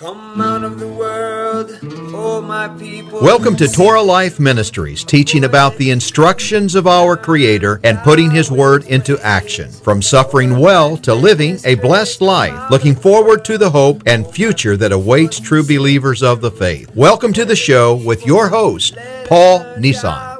Come out of the world, oh my people. Welcome to Torah Life Ministries, teaching about the instructions of our Creator and putting His Word into action. From suffering well to living a blessed life, looking forward to the hope and future that awaits true believers of the faith. Welcome to the show with your host, Paul Nissan.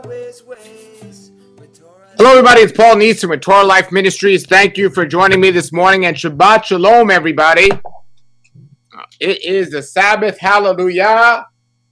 Hello, everybody. It's Paul Nissan with Torah Life Ministries. Thank you for joining me this morning, and Shabbat Shalom, everybody. It is the Sabbath. Hallelujah.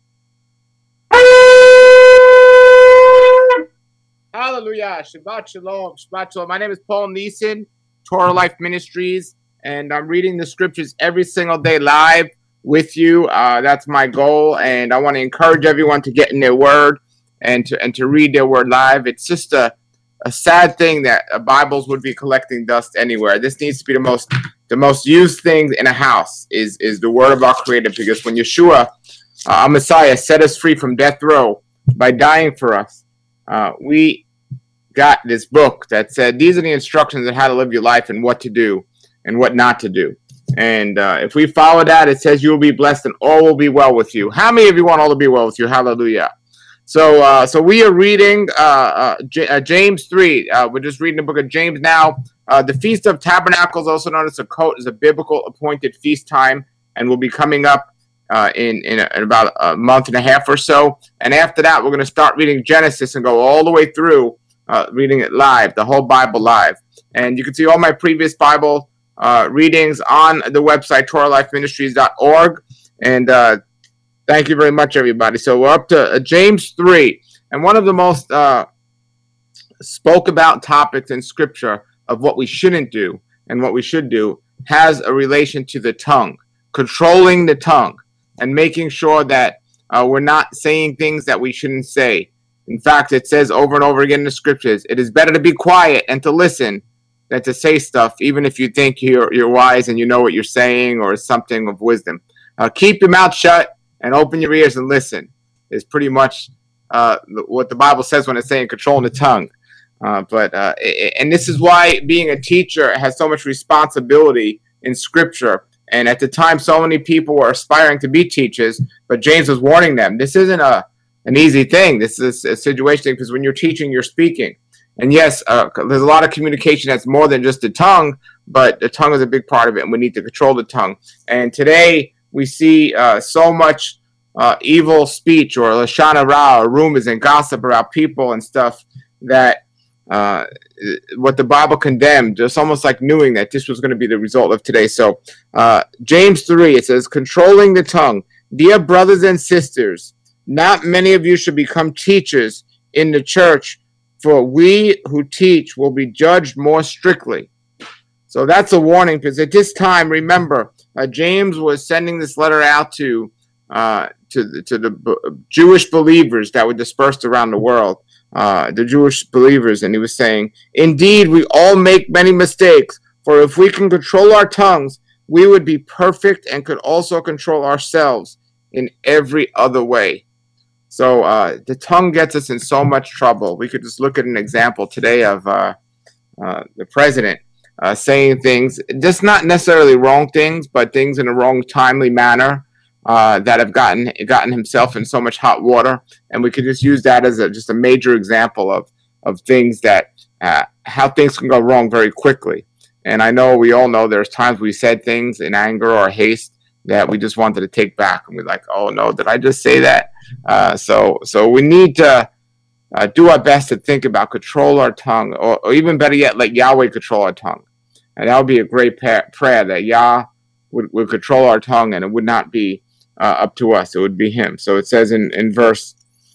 Hallelujah. Shabbat Shalom. Shabbat Shalom. My name is Paul Nissan, Torah Life Ministries, and I'm reading the scriptures every single day live with you. That's my goal, and I want to encourage everyone to get in their word and to read their word live. It's just a sad thing that Bibles would be collecting dust anywhere. This needs to be the most used thing in a house is the word of our Creator, because when Yeshua, our Messiah, set us free from death row by dying for us, we got this book that said these are the instructions on how to live your life and what to do and what not to do. And if we follow that, it says you will be blessed and all will be well with you. How many of you want all to be well with you? Hallelujah. So we are reading James 3. We're just reading the book of James now. The Feast of Tabernacles, also known as Sukkot, is a biblical appointed feast time and will be coming up in about a month and a half or so. And after that, we're going to start reading Genesis and go all the way through reading it live, the whole Bible live. And you can see all my previous Bible readings on the website, TorahLifeMinistries.org. And thank you very much, everybody. So we're up to James 3. And one of the most spoke about topics in Scripture of what we shouldn't do and what we should do has a relation to the tongue, controlling the tongue and making sure that we're not saying things that we shouldn't say. In fact, it says over and over again in the Scriptures, it is better to be quiet and to listen than to say stuff, even if you think you're wise and you know what you're saying or something of wisdom. Keep your mouth shut and open your ears and listen is pretty much what the Bible says when it's saying controlling the tongue. And this is why being a teacher has so much responsibility in Scripture. And at the time, so many people were aspiring to be teachers, but James was warning them, this isn't an easy thing. This is a situation, because when you're teaching, you're speaking. And yes, there's a lot of communication that's more than just the tongue, but the tongue is a big part of it, and we need to control the tongue. And today, we see so much evil speech or lashon hara or rumors and gossip about people and stuff that what the Bible condemned. It's almost like knowing that this was going to be the result of today. So James 3, it says, controlling the tongue. Dear brothers and sisters, not many of you should become teachers in the church, for we who teach will be judged more strictly. So that's a warning, because at this time, remember, James was sending this letter out to the Jewish believers that were dispersed around the world, the Jewish believers, and he was saying, indeed, we all make many mistakes, for if we can control our tongues, we would be perfect and could also control ourselves in every other way. So the tongue gets us in so much trouble. We could just look at an example today of the president saying things, just not necessarily wrong things, but things in a wrong, timely manner that have gotten himself in so much hot water. And we could just use that as just a major example of things that, how things can go wrong very quickly. And I know we all know there's times we said things in anger or haste that we just wanted to take back. And we're like, oh no, did I just say that? So we need to do our best to think about control our tongue, or even better yet, let Yahweh control our tongue. And that would be a great prayer, that Yah would control our tongue, and it would not be up to us. It would be Him. So it says in verse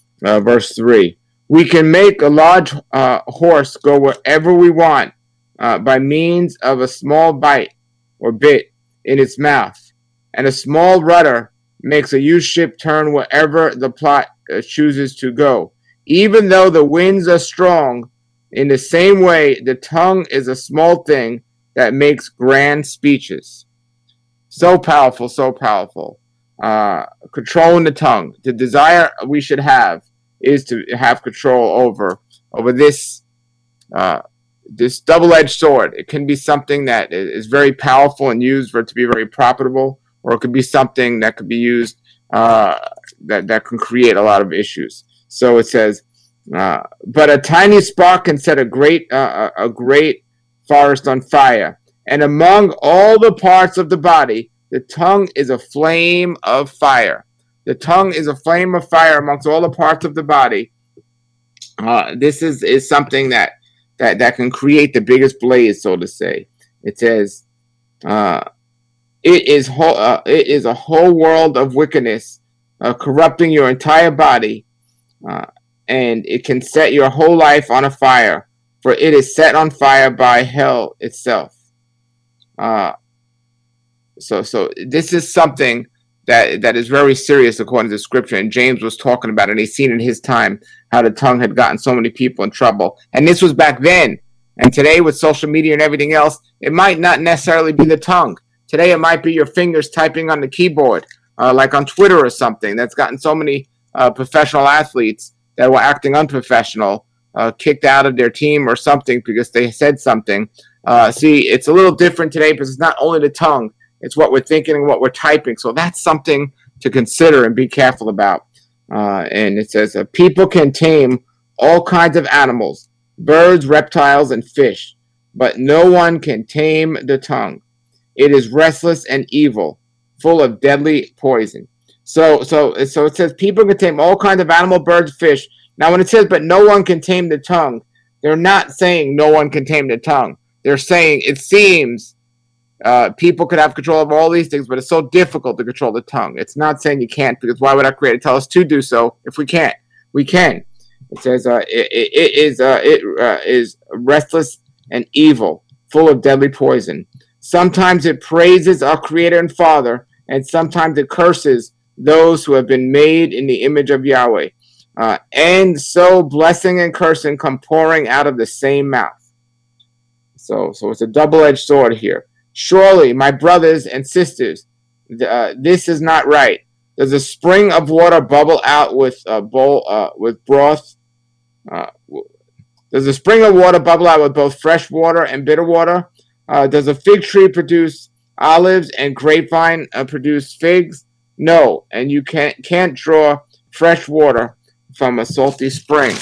3, we can make a large horse go wherever we want by means of a small bite or bit in its mouth, and a small rudder makes a huge ship turn wherever the plot chooses to go. Even though the winds are strong, in the same way, the tongue is a small thing that makes grand speeches. So powerful, so powerful. Controlling the tongue. The desire we should have is to have control over this this double-edged sword. It can be something that is very powerful and used for it to be very profitable, or it could be something that could be used that can create a lot of issues. So it says, but a tiny spark can set a great forest on fire. And among all the parts of the body, the tongue is a flame of fire. The tongue is a flame of fire amongst all the parts of the body. This is something that can create the biggest blaze, so to say. It says, it is a whole world of wickedness, corrupting your entire body, and it can set your whole life on a fire, for it is set on fire by hell itself. So this is something that is very serious according to Scripture, and James was talking about it, and he's seen in his time how the tongue had gotten so many people in trouble. And this was back then. And today with social media and everything else, it might not necessarily be the tongue. Today it might be your fingers typing on the keyboard, like on Twitter or something. That's gotten so many professional athletes that were acting unprofessional, kicked out of their team or something because they said something. See, it's a little different today because it's not only the tongue, it's what we're thinking and what we're typing. So that's something to consider and be careful about. And it says, people can tame all kinds of animals, birds, reptiles, and fish, but no one can tame the tongue. It is restless and evil, full of deadly poison. So it says people can tame all kinds of animal, birds, fish. Now, when it says, but no one can tame the tongue, they're not saying no one can tame the tongue. They're saying it seems people could have control of all these things, but it's so difficult to control the tongue. It's not saying you can't, because why would our Creator tell us to do so if we can't? We can. It says it is restless and evil, full of deadly poison. Sometimes it praises our Creator and Father, and sometimes it curses those who have been made in the image of Yahweh. And so blessing and cursing come pouring out of the same mouth. So it's a double-edged sword here. Surely, my brothers and sisters, this is not right. Does a spring of water bubble out with a bowl with broth? Does a spring of water bubble out with both fresh water and bitter water? Does a fig tree produce olives and grapevine produce figs? No, and you can't draw fresh water from a salty spring.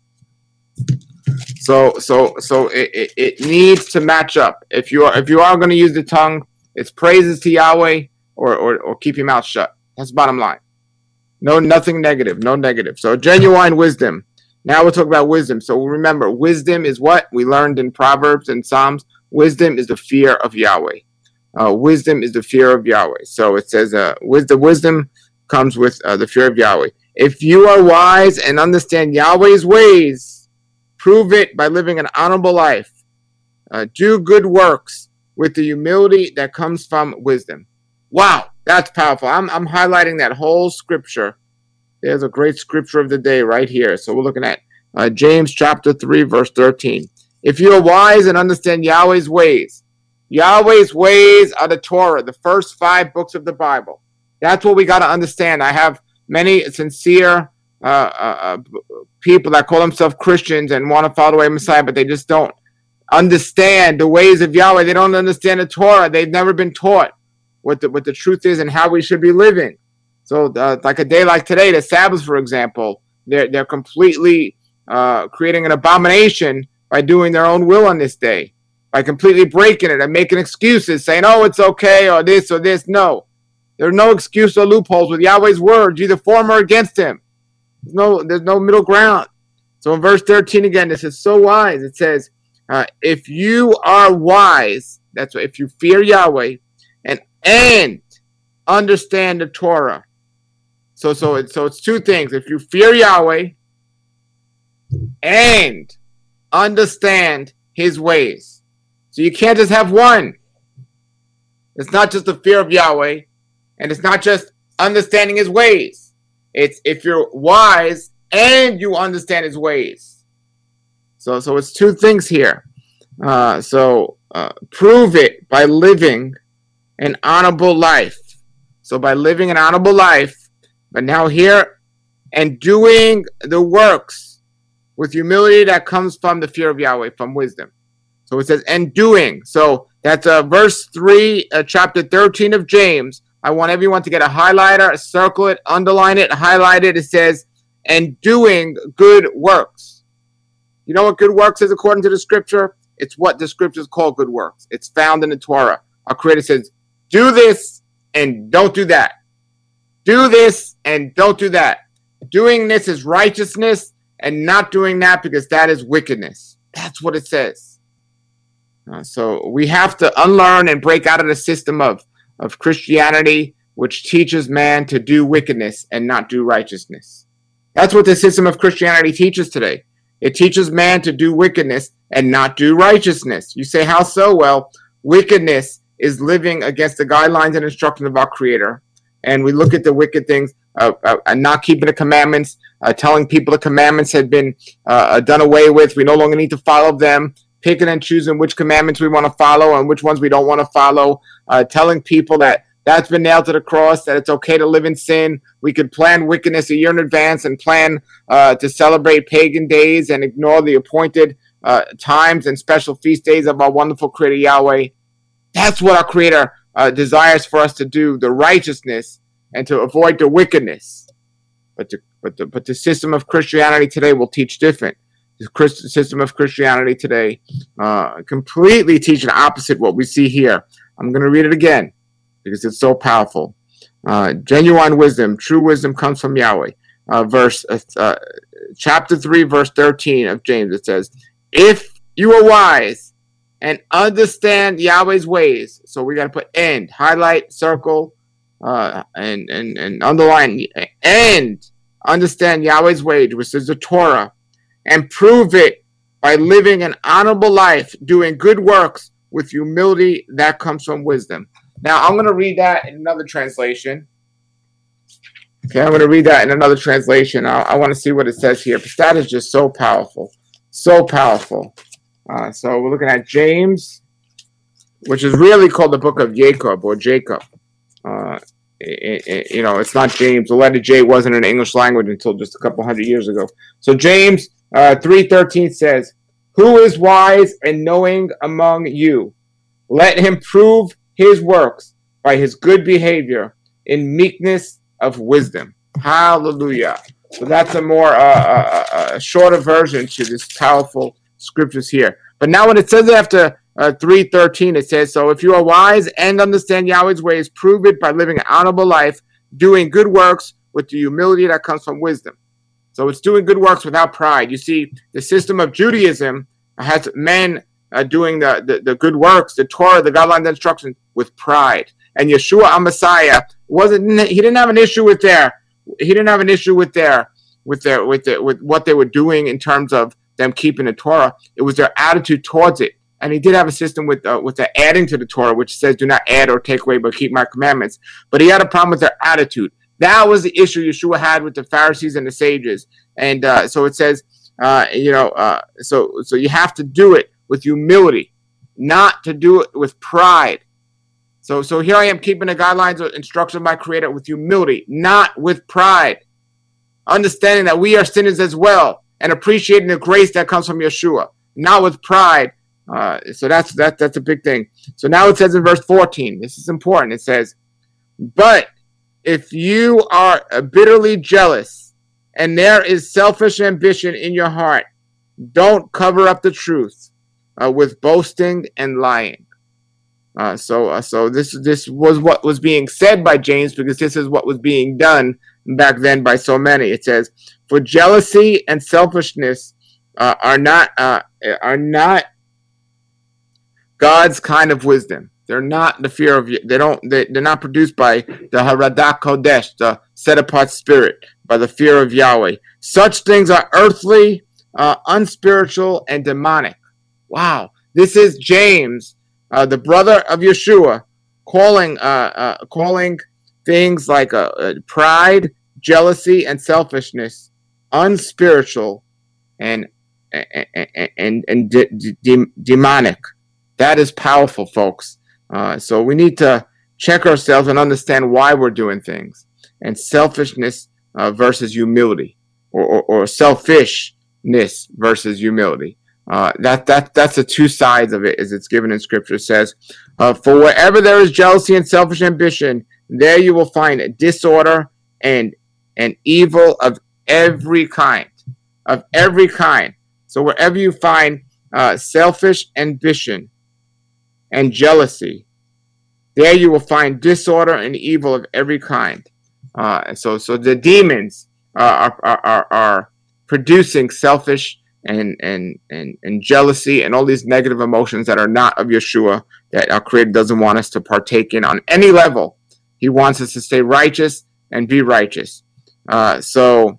So it needs to match up. If you are going to use the tongue, it's praises to Yahweh or keep your mouth shut. That's the bottom line. No, nothing negative. No negative. So genuine wisdom. Now we'll talk about wisdom. So remember, wisdom is what we learned in Proverbs and Psalms. Wisdom is the fear of Yahweh. Wisdom is the fear of Yahweh. So it says, wisdom comes with the fear of Yahweh. If you are wise and understand Yahweh's ways, prove it by living an honorable life. Do good works with the humility that comes from wisdom. Wow, that's powerful. I'm highlighting that whole scripture. There's a great scripture of the day right here. So we're looking at James chapter 3, verse 13. If you are wise and understand Yahweh's ways are the Torah, the first 5 books of the Bible. That's what we got to understand. I have many sincere people that call themselves Christians and want to follow the way of Messiah, but they just don't understand the ways of Yahweh. They don't understand the Torah. They've never been taught what the truth is and how we should be living. So like a day like today, the Sabbath, for example, they're completely creating an abomination by doing their own will on this day, by completely breaking it and making excuses, saying, oh, it's okay, or this or this. No, there's no excuse or loopholes with Yahweh's words, either for him or against him. There's no middle ground. So in verse 13 again, this is so wise. It says, if you are wise, that's what, if you fear Yahweh and understand the Torah. So it's 2 things. If you fear Yahweh and understand his ways. So you can't just have one. It's not just the fear of Yahweh, and it's not just understanding his ways. It's if you're wise and you understand his ways. So it's 2 things here. Prove it by living an honorable life. So by living an honorable life, but now here, and doing the works with humility that comes from the fear of Yahweh, from wisdom. So it says, and doing. So that's verse 3, chapter 13 of James, I want everyone to get a highlighter, circle it, underline it, highlight it. It says, and doing good works. You know what good works is according to the scripture? It's what the scriptures call good works. It's found in the Torah. Our Creator says, do this and don't do that. Do this and don't do that. Doing this is righteousness, and not doing that because that is wickedness. That's what it says. So we have to unlearn and break out of the system of Christianity, which teaches man to do wickedness and not do righteousness. That's what the system of Christianity teaches today. It teaches man to do wickedness and not do righteousness. You say, how so? Well, wickedness is living against the guidelines and instructions of our Creator. And we look at the wicked things, not keeping the commandments, telling people the commandments had been done away with. We no longer need to follow them, picking and choosing which commandments we want to follow and which ones we don't want to follow, telling people that that's been nailed to the cross, that it's okay to live in sin. We could plan wickedness a year in advance and plan to celebrate pagan days and ignore the appointed times and special feast days of our wonderful Creator Yahweh. That's what our Creator desires for us to do, the righteousness, and to avoid the wickedness. But the system of Christianity today will teach different. The system of Christianity today completely teaches the opposite what we see here. I'm going to read it again because it's so powerful. Genuine wisdom, true wisdom comes from Yahweh. Chapter 3, verse 13 of James, it says, if you are wise and understand Yahweh's ways. So we got to put and, highlight, circle, and underline, and understand Yahweh's ways, which is the Torah, and prove it by living an honorable life, doing good works with humility that comes from wisdom. Now, I'm going to read that in another translation. Okay, I'm going to read that in another translation. I want to see what it says here, because that is just so powerful. So powerful. So we're looking at James, which is really called the book of Jacob or Jacob. It's not James. The letter J wasn't in the English language until just a couple hundred years ago. So James 3:13 says, who is wise and knowing among you? Let him prove his works by his good behavior in meekness of wisdom. Hallelujah. So that's a more shorter version to this powerful scriptures here. But now when it says after 3:13, it says, so if you are wise and understand Yahweh's ways, prove it by living an honorable life, doing good works with the humility that comes from wisdom. So it's doing good works without pride. You see, the system of Judaism has men doing the good works, the Torah, the guidelines, instructions with pride. And Yeshua, our Messiah, he didn't have an issue with what they were doing in terms of them keeping the Torah. It was their attitude towards it. And he did have a system with the adding to the Torah, which says, do not add or take away, but keep my commandments. But he had a problem with their attitude. That was the issue Yeshua had with the Pharisees and the sages. And so it says, so you have to do it with humility, not to do it with pride. So here I am keeping the guidelines or instructions of my Creator with humility, not with pride. Understanding that we are sinners as well and appreciating the grace that comes from Yeshua, not with pride. So that's a big thing. So now it says in verse 14, this is important. It says, but if you are bitterly jealous and there is selfish ambition in your heart, don't cover up the truth with boasting and lying. So this was what was being said by James, because this is what was being done back then by so many. It says, for jealousy and selfishness are not God's kind of wisdom. They're not the fear of. They're not produced by the Haradah Kodesh, the set apart spirit, by the fear of Yahweh. Such things are earthly, unspiritual, and demonic. Wow, this is James, the brother of Yeshua, calling things like pride, jealousy, and selfishness unspiritual and demonic. That is powerful, folks. So we need to check ourselves and understand why we're doing things. And selfishness versus humility, or selfishness versus humility. That's the two sides of it, as it's given in Scripture. It says, for wherever there is jealousy and selfish ambition, There you will find disorder and evil of every kind, of every kind. So wherever you find selfish ambition and jealousy, there you will find disorder and evil of every kind. So the demons are producing selfish and jealousy and all these negative emotions that are not of Yeshua, that our Creator doesn't want us to partake in on any level. He wants us to stay righteous and be righteous. So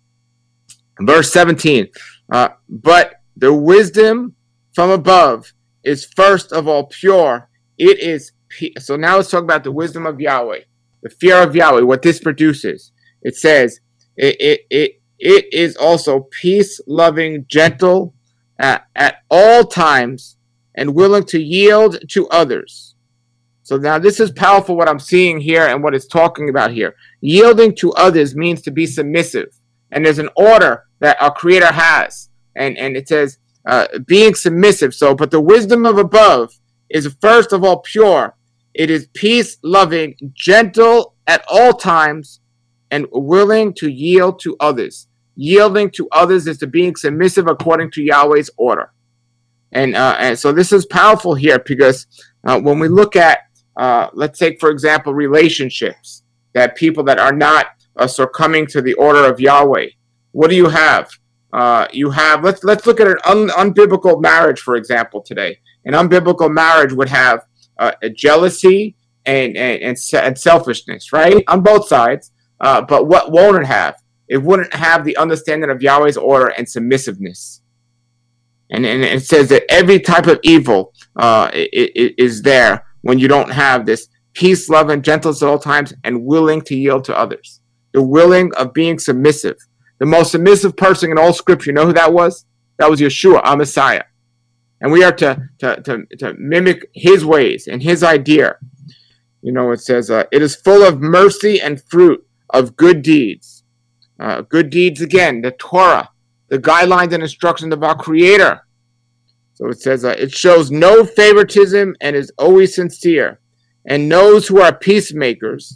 verse 17, but the wisdom from above is first of all pure. It is so now let's talk about the wisdom of Yahweh, the fear of Yahweh, what this produces. It says it is also peace-loving, gentle at all times, and willing to yield to others. So now this is powerful, what I'm seeing here and what it's talking about here. Yielding to others means to be submissive. And there's an order that our Creator has. And it says being submissive. So, but the wisdom of above is first of all pure. It is peace-loving, gentle at all times, and willing to yield to others. Yielding to others is to being submissive according to Yahweh's order. And so this is powerful here because when we look at, let's take, for example, relationships, that people that are not succumbing to the order of Yahweh, what do you have? You have, let's look at an unbiblical marriage, for example, today. An unbiblical marriage would have a jealousy and selfishness, right? On both sides. But what won't it have? It wouldn't have the understanding of Yahweh's order and submissiveness. And it says that every type of evil is there when you don't have this peace, love, and gentleness at all times, and willing to yield to others. The willing of being submissive. The most submissive person in all Scripture, you know who that was? That was Yeshua, our Messiah. And we are to mimic his ways and his idea. You know, it says, it is full of mercy and fruit of good deeds. Good deeds, again, the Torah, the guidelines and instructions of our Creator. So it says, it shows no favoritism and is always sincere. And those who are peacemakers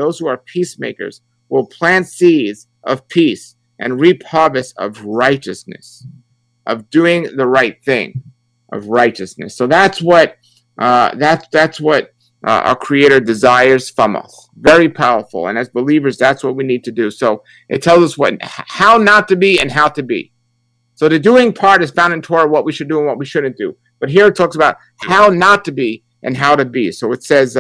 will plant seeds of peace and reap harvest of righteousness, of doing the right thing, of righteousness. So that's what our Creator desires from us. Very powerful. And as believers, that's what we need to do. So it tells us how not to be and how to be. So the doing part is found in Torah, what we should do and what we shouldn't do. But here it talks about how not to be and how to be. So it says,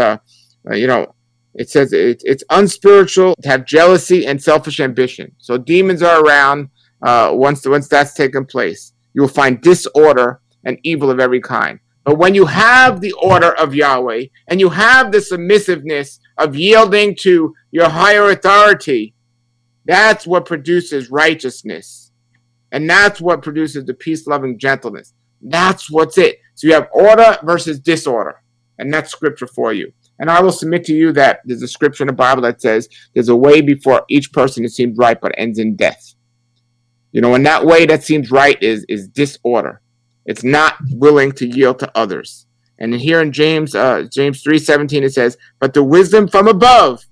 it says it's unspiritual to have jealousy and selfish ambition. So demons are around once that's taken place. You will find disorder and evil of every kind. But when you have the order of Yahweh and you have the submissiveness of yielding to your higher authority, that's what produces righteousness. And that's what produces the peace-loving gentleness. That's what's it. So you have order versus disorder. And that's Scripture for you. And I will submit to you that there's a Scripture in the Bible that says there's a way before each person that seems right but ends in death. You know, and that way that seems right is disorder. It's not willing to yield to others. And here in James 3:17 it says, but the wisdom from above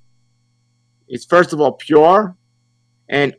is first of all pure, and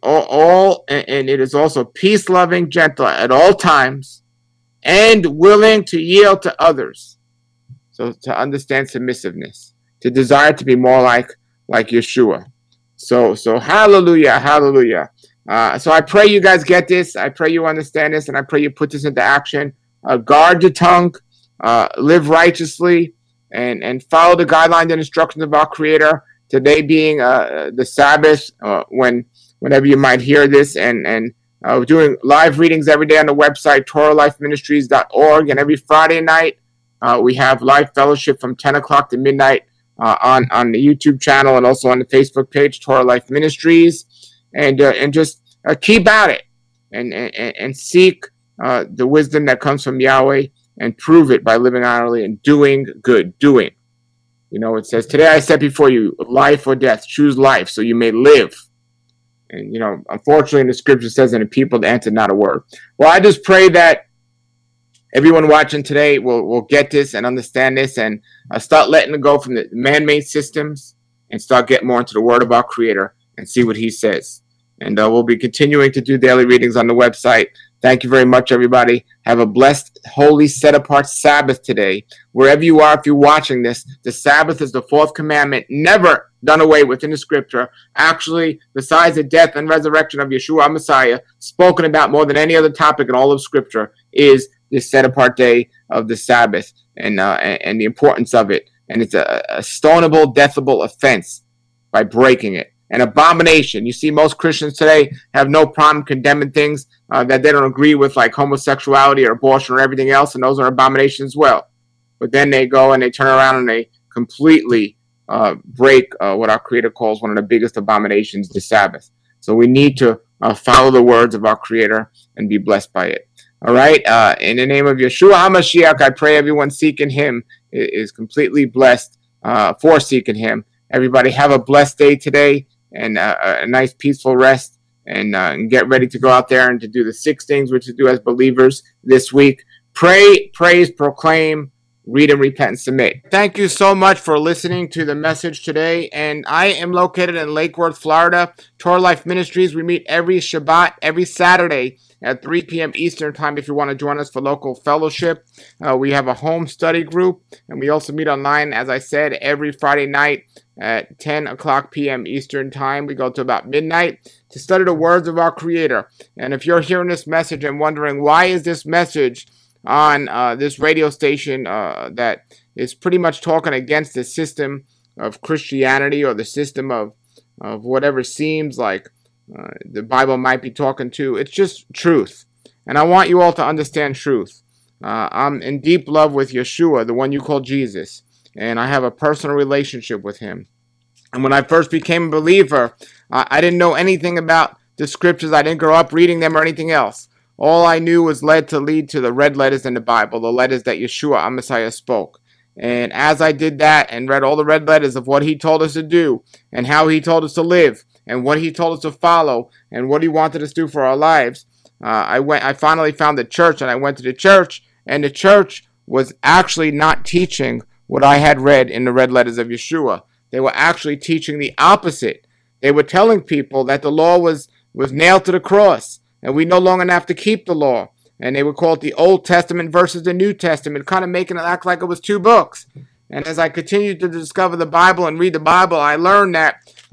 and it is also peace-loving, gentle at all times, and willing to yield to others. So to understand submissiveness, to desire to be more like Yeshua. So hallelujah, hallelujah. So I pray you guys get this. I pray you understand this, and I pray you put this into action. Guard your tongue, live righteously, and follow the guidelines and instructions of our Creator. Today being the Sabbath, whenever you might hear this, and we're doing live readings every day on the website, TorahLifeMinistries.org, and every Friday night we have live fellowship from 10 o'clock to midnight on the YouTube channel and also on the Facebook page, Torah Life Ministries, and just keep at it and seek the wisdom that comes from Yahweh and prove it by living honorably and doing good, doing. You know, it says, today I set before you life or death. Choose life so you may live. And, you know, unfortunately, the Scripture says, and the people answered not a word. Well, I just pray that everyone watching today will get this and understand this and start letting it go from the man-made systems and start getting more into the Word of our Creator and see what He says. And we'll be continuing to do daily readings on the website. Thank you very much, everybody. Have a blessed, holy, set-apart Sabbath today. Wherever you are, if you're watching this, the Sabbath is the fourth commandment, never done away with in the Scripture. Actually, besides the death and resurrection of Yeshua Messiah, spoken about more than any other topic in all of Scripture, is this set-apart day of the Sabbath and the importance of it. And it's a stonable, deathable offense by breaking it. An abomination. You see, most Christians today have no problem condemning things that they don't agree with, like homosexuality or abortion or everything else, and those are abominations as well. But then they go and they turn around and they completely break what our Creator calls one of the biggest abominations, the Sabbath. So we need to follow the words of our Creator and be blessed by it. All right? In the name of Yeshua HaMashiach, I pray everyone seeking Him is completely blessed for seeking Him. Everybody have a blessed day today and a nice peaceful rest, and get ready to go out there and to do the 6 things which to do as believers this week. Pray, praise, proclaim, read and repent and submit. Thank you so much for listening to the message today. And I am located in Lake Worth, Florida. Torah Life Ministries. We meet every Shabbat, every Saturday at 3 p.m. Eastern Time if you want to join us for local fellowship. We have a home study group, and we also meet online, as I said, every Friday night at 10 o'clock p.m. Eastern Time. We go to about midnight to study the words of our Creator. And if you're hearing this message and wondering, why is this message on this radio station that is pretty much talking against the system of Christianity or the system of whatever seems like the Bible might be talking to, it's just truth. And I want you all to understand truth. I'm in deep love with Yeshua, the one you call Jesus, and I have a personal relationship with Him. And when I first became a believer, I didn't know anything about the Scriptures. I didn't grow up reading them or anything else. All I knew was lead to the red letters in the Bible, the letters that Yeshua HaMashiach spoke. And as I did that and read all the red letters of what He told us to do and how He told us to live and what He told us to follow and what He wanted us to do for our lives, I finally found the church, and I went to the church, and the church was actually not teaching what I had read in the red letters of Yeshua. They were actually teaching the opposite. They were telling people that the law was nailed to the cross, and we no longer have to keep the law. And they would call it the Old Testament versus the New Testament, kind of making it act like it was 2 books. And as I continued to discover the Bible and read the Bible, I learned that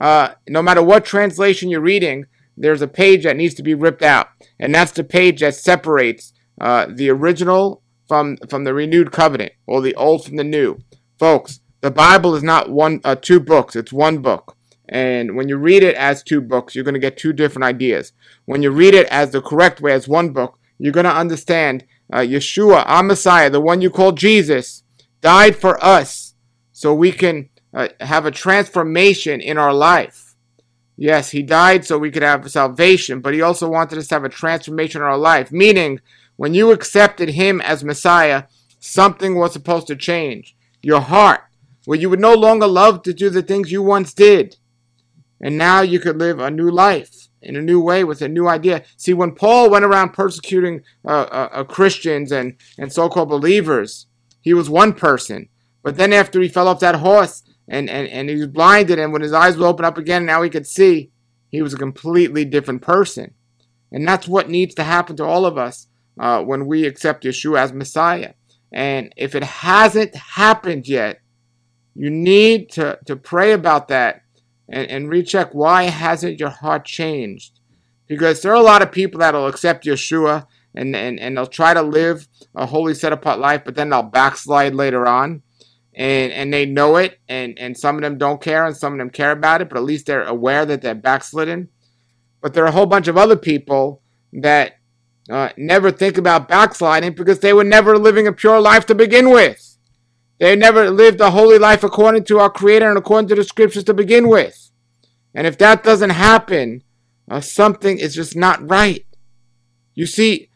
no matter what translation you're reading, there's a page that needs to be ripped out. And that's the page that separates the original from the renewed covenant, or the old from the new. Folks, the Bible is not 2 books, it's 1 book. And when you read it as 2 books, you're going to get 2 different ideas. When you read it as the correct way, as 1 book, you're going to understand Yeshua, our Messiah, the one you call Jesus, died for us so we can have a transformation in our life. Yes, He died so we could have salvation, but He also wanted us to have a transformation in our life. Meaning, when you accepted Him as Messiah, something was supposed to change. Your heart, where you would no longer love to do the things you once did. And now you could live a new life in a new way with a new idea. See, when Paul went around persecuting Christians and so-called believers, he was one person. But then after he fell off that horse and he was blinded, and when his eyes would open up again, now he could see, he was a completely different person. And that's what needs to happen to all of us when we accept Yeshua as Messiah. And if it hasn't happened yet, you need to pray about that and recheck, why hasn't your heart changed? Because there are a lot of people that will accept Yeshua and they'll try to live a holy set-apart life, but then they'll backslide later on. And they know it, and some of them don't care, and some of them care about it, but at least they're aware that they're backslidden. But there are a whole bunch of other people that never think about backsliding because they were never living a pure life to begin with. They never lived a holy life according to our Creator and according to the Scriptures to begin with. And if that doesn't happen, something is just not right. You see,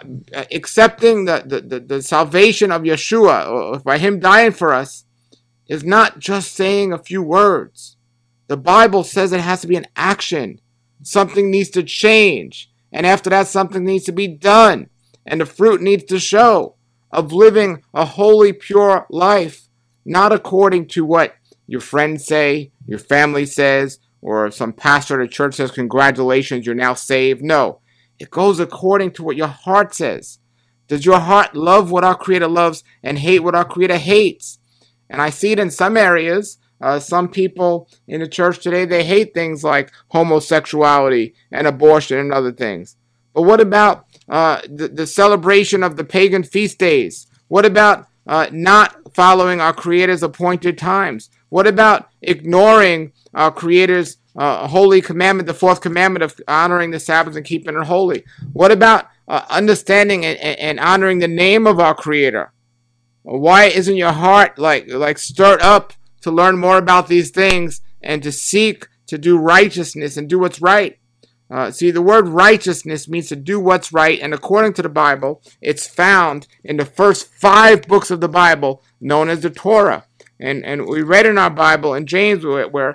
accepting the salvation of Yeshua, or by Him dying for us, is not just saying a few words. The Bible says it has to be an action. Something needs to change. And after that, something needs to be done. And the fruit needs to show of living a holy, pure life, not according to what your friends say, your family says, or some pastor at a church says, congratulations, you're now saved. No, it goes according to what your heart says. Does your heart love what our Creator loves and hate what our Creator hates? And I see it in some areas. Some people in the church today, they hate things like homosexuality and abortion and other things. But what about the celebration of the pagan feast days? What about not following our Creator's appointed times? What about ignoring our Creator's holy commandment, the fourth commandment of honoring the Sabbath and keeping it holy? What about understanding and honoring the name of our Creator? Why isn't your heart like stirred up to learn more about these things and to seek to do righteousness and do what's right? See, the word righteousness means to do what's right, and according to the Bible, it's found in the first 5 books of the Bible, known as the Torah. And we read in our Bible in James where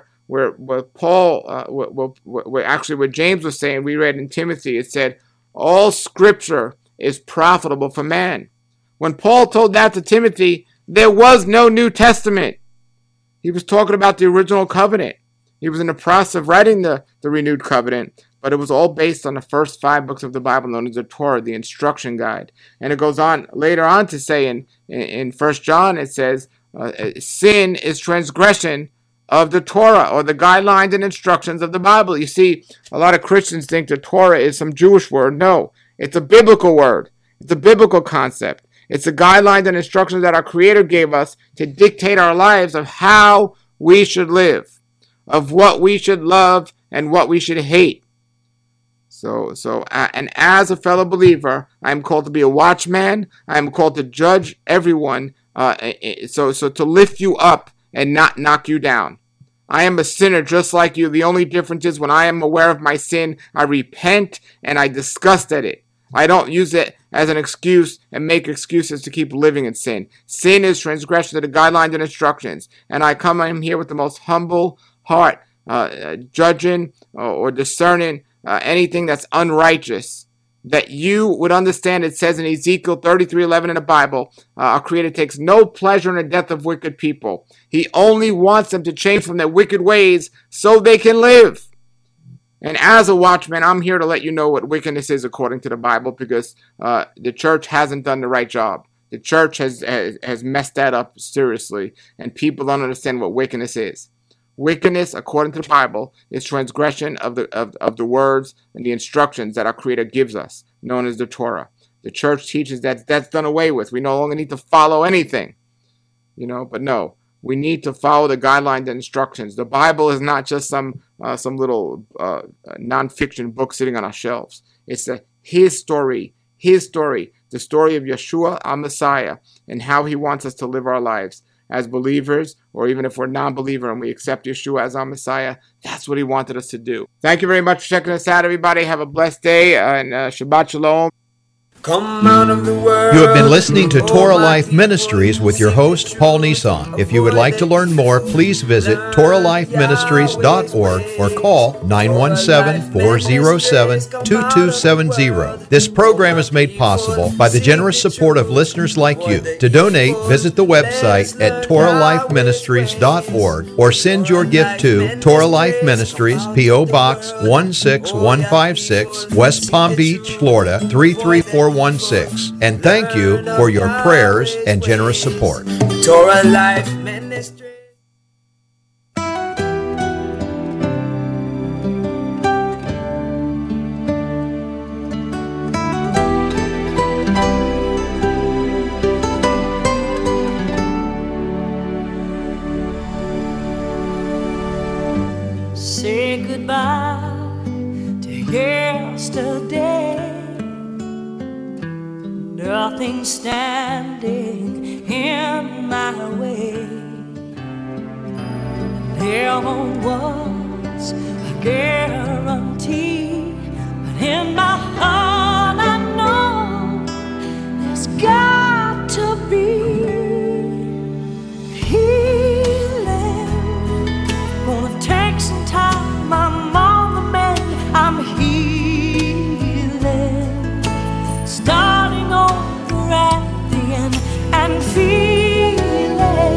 Paul, actually what James was saying, we read in Timothy, it said, all Scripture is profitable for man. When Paul told that to Timothy, there was no New Testament. He was talking about the original covenant. He was in the process of writing the renewed covenant, but it was all based on the first 5 books of the Bible known as the Torah, the instruction guide. And it goes on later on to say in 1 John, it says, sin is transgression of the Torah, or the guidelines and instructions of the Bible. You see, a lot of Christians think the Torah is some Jewish word. No, it's a biblical word. It's a biblical concept. It's the guidelines and instructions that our Creator gave us to dictate our lives of how we should live, of what we should love and what we should hate. And as a fellow believer, I am called to be a watchman. I am called to judge everyone, so to lift you up and not knock you down. I am a sinner just like you. The only difference is when I am aware of my sin, I repent and I disgust at it. I don't use it as an excuse and make excuses to keep living in sin. Sin is transgression of the guidelines and instructions. And I come in here with the most humble heart, judging or discerning anything that's unrighteous, that you would understand. It says in Ezekiel 33:11 in the Bible, our Creator takes no pleasure in the death of wicked people. He only wants them to change from their wicked ways so they can live. And as a watchman, I'm here to let you know what wickedness is according to the Bible, because the church hasn't done the right job. The church has messed that up seriously, and people don't understand what wickedness is. Wickedness, according to the Bible, is transgression of the words and the instructions that our Creator gives us, known as the Torah. The church teaches that that's done away with. We no longer need to follow anything, but no. We need to follow the guidelines and instructions. The Bible is not just some little non-fiction book sitting on our shelves. It's His story, the story of Yeshua, our Messiah, and how He wants us to live our lives as believers, or even if we're non-believer and we accept Yeshua as our Messiah. That's what He wanted us to do. Thank you very much for checking us out, everybody. Have a blessed day, and Shabbat Shalom. Come out of the world. You have been listening to Torah Life Ministries with your host, Paul Nissan. If you would like to learn more, please visit TorahLifeMinistries.org or call 917-407-2270. This program is made possible by the generous support of listeners like you. To donate, visit the website at TorahLifeMinistries.org or send your gift to Torah Life Ministries, P.O. Box 16156, West Palm Beach, Florida 33416. And thank you for your prayers and generous support. Torah Life Ministry. Say goodbye to yesterday. Nothing standing in my way. There was a girl